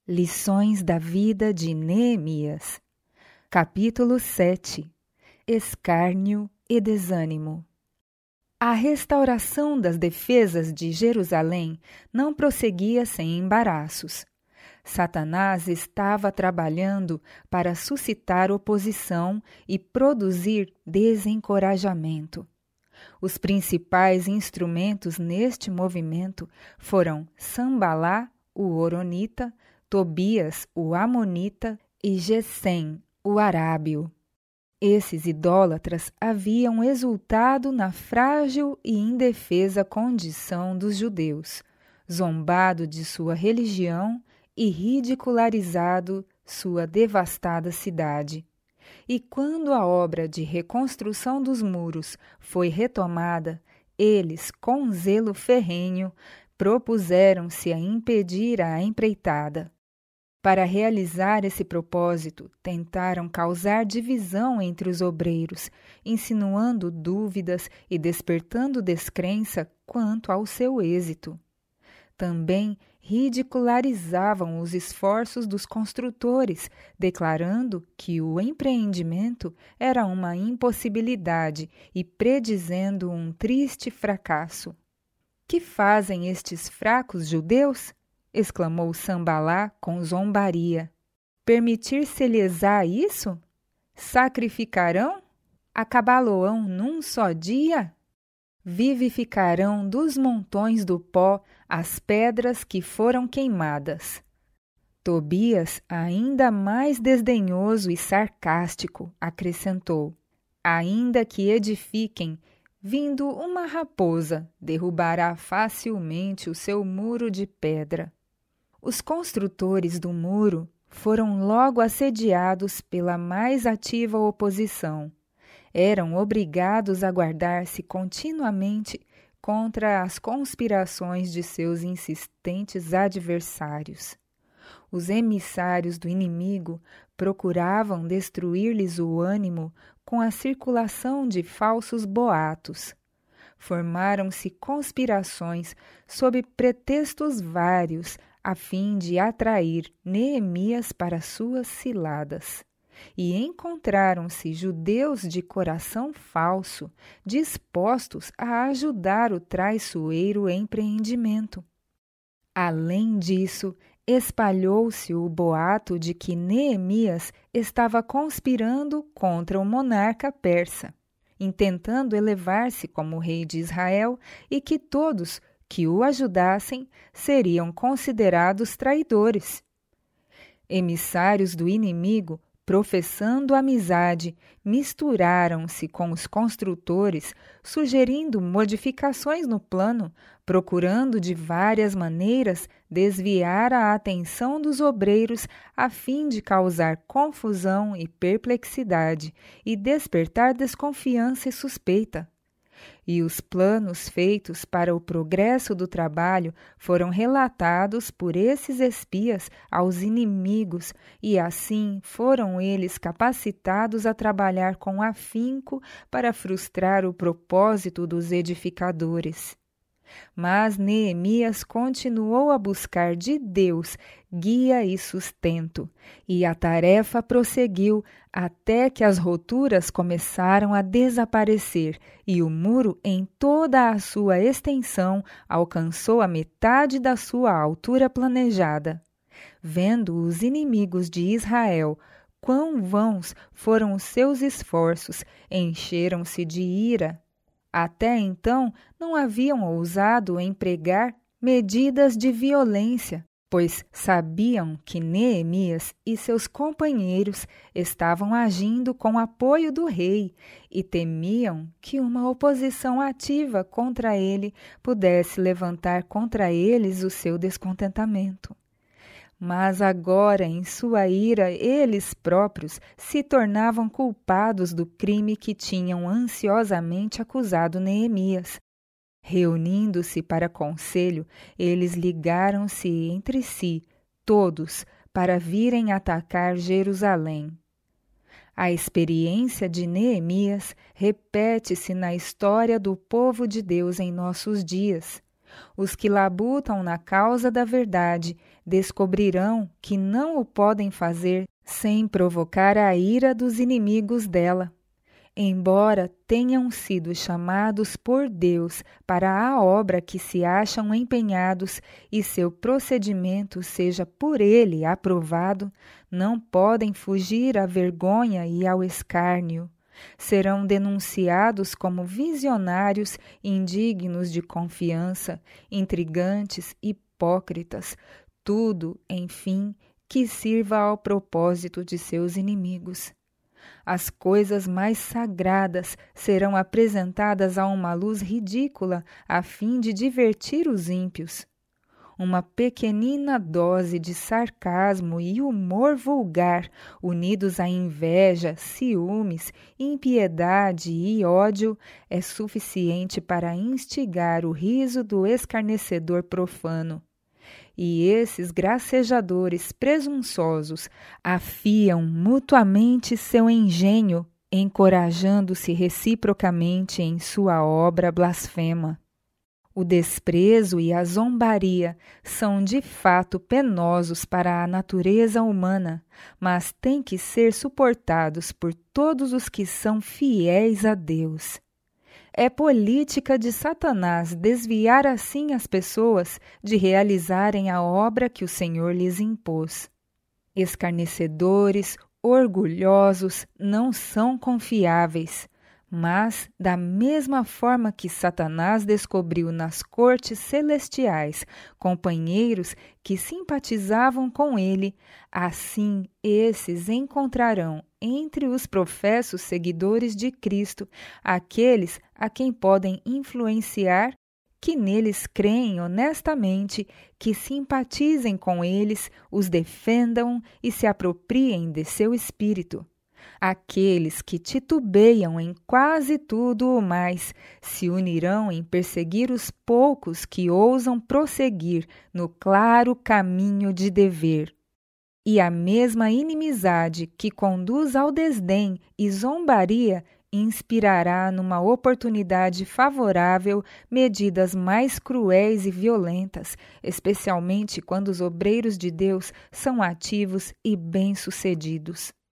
Lições da vida de Neemias. Capítulo 7. Escárnio e desânimo. A restauração das defesas de Jerusalém não prosseguia sem embaraços. Satanás estava trabalhando para suscitar oposição e produzir desencorajamento. Os principais instrumentos neste movimento foram Sambalá, o Horonita, Tobias, o Amonita, e Gesem, o Arábio. Esses idólatras haviam exultado na frágil e indefesa condição dos judeus, zombado de sua religião e ridicularizado sua devastada cidade. E quando a obra de reconstrução dos muros foi retomada, eles, com zelo ferrenho, propuseram-se a impedir a empreitada. Para realizar esse propósito, tentaram causar divisão entre os obreiros, insinuando dúvidas e despertando descrença quanto ao seu êxito. Também ridicularizavam os esforços dos construtores, declarando que o empreendimento era uma impossibilidade e predizendo um triste fracasso. Que fazem estes fracos judeus? Exclamou Sambalá com zombaria. Permitir-se-lhes-á isso? Sacrificarão? Acabá-lo-ão num só dia? Vivificarão dos montões do pó as pedras que foram queimadas. Tobias, ainda mais desdenhoso e sarcástico, acrescentou: ainda que edifiquem, vindo uma raposa, derrubará facilmente o seu muro de pedra. Os construtores do muro foram logo assediados pela mais ativa oposição. Eram obrigados a guardar-se continuamente contra as conspirações de seus insistentes adversários. Os emissários do inimigo procuravam destruir-lhes o ânimo com a circulação de falsos boatos. Formaram-se conspirações sob pretextos vários, a fim de atrair Neemias para suas ciladas. E encontraram-se judeus de coração falso, dispostos a ajudar o traiçoeiro empreendimento. Além disso, espalhou-se o boato de que Neemias estava conspirando contra o monarca persa, intentando elevar-se como rei de Israel, e que todos que o ajudassem seriam considerados traidores. Emissários do inimigo, professando amizade, misturaram-se com os construtores, sugerindo modificações no plano, procurando de várias maneiras desviar a atenção dos obreiros a fim de causar confusão e perplexidade e despertar desconfiança e suspeita. E os planos feitos para o progresso do trabalho foram relatados por esses espias aos inimigos, e assim foram eles capacitados a trabalhar com afinco para frustrar o propósito dos edificadores. Mas Neemias continuou a buscar de Deus guia e sustento, e a tarefa prosseguiu até que as roturas começaram a desaparecer e o muro em toda a sua extensão alcançou a metade da sua altura planejada. Vendo os inimigos de Israel quão vãos foram os seus esforços, encheram-se de ira. Até então não haviam ousado empregar medidas de violência, pois sabiam que Neemias e seus companheiros estavam agindo com apoio do rei e temiam que uma oposição ativa contra ele pudesse levantar contra eles o seu descontentamento. Mas agora, em sua ira, eles próprios se tornavam culpados do crime que tinham ansiosamente acusado Neemias. Reunindo-se para conselho, eles ligaram-se entre si, todos, para virem atacar Jerusalém. A experiência de Neemias repete-se na história do povo de Deus em nossos dias. Os que labutam na causa da verdade descobrirão que não o podem fazer sem provocar a ira dos inimigos dela. Embora tenham sido chamados por Deus para a obra que se acham empenhados e seu procedimento seja por Ele aprovado, não podem fugir à vergonha e ao escárnio. Serão denunciados como visionários indignos de confiança, intrigantes, hipócritas, tudo, enfim, que sirva ao propósito de seus inimigos. As coisas mais sagradas serão apresentadas a uma luz ridícula a fim de divertir os ímpios. Uma pequenina dose de sarcasmo e humor vulgar, unidos a inveja, ciúmes, impiedade e ódio, é suficiente para instigar o riso do escarnecedor profano. E esses gracejadores presunçosos afiam mutuamente seu engenho, encorajando-se reciprocamente em sua obra blasfema. O desprezo e a zombaria são de fato penosos para a natureza humana, mas têm que ser suportados por todos os que são fiéis a Deus. É política de Satanás desviar assim as pessoas de realizarem a obra que o Senhor lhes impôs. Escarnecedores, orgulhosos, não são confiáveis, mas, da mesma forma que Satanás descobriu nas cortes celestiais companheiros que simpatizavam com ele, assim esses encontrarão entre os professos seguidores de Cristo aqueles a quem podem influenciar, que neles creem honestamente, que simpatizem com eles, os defendam e se apropriem de seu espírito. Aqueles que titubeiam em quase tudo o mais se unirão em perseguir os poucos que ousam prosseguir no claro caminho de dever. E a mesma inimizade que conduz ao desdém e zombaria inspirará numa oportunidade favorável medidas mais cruéis e violentas, especialmente quando os obreiros de Deus são ativos e bem-sucedidos.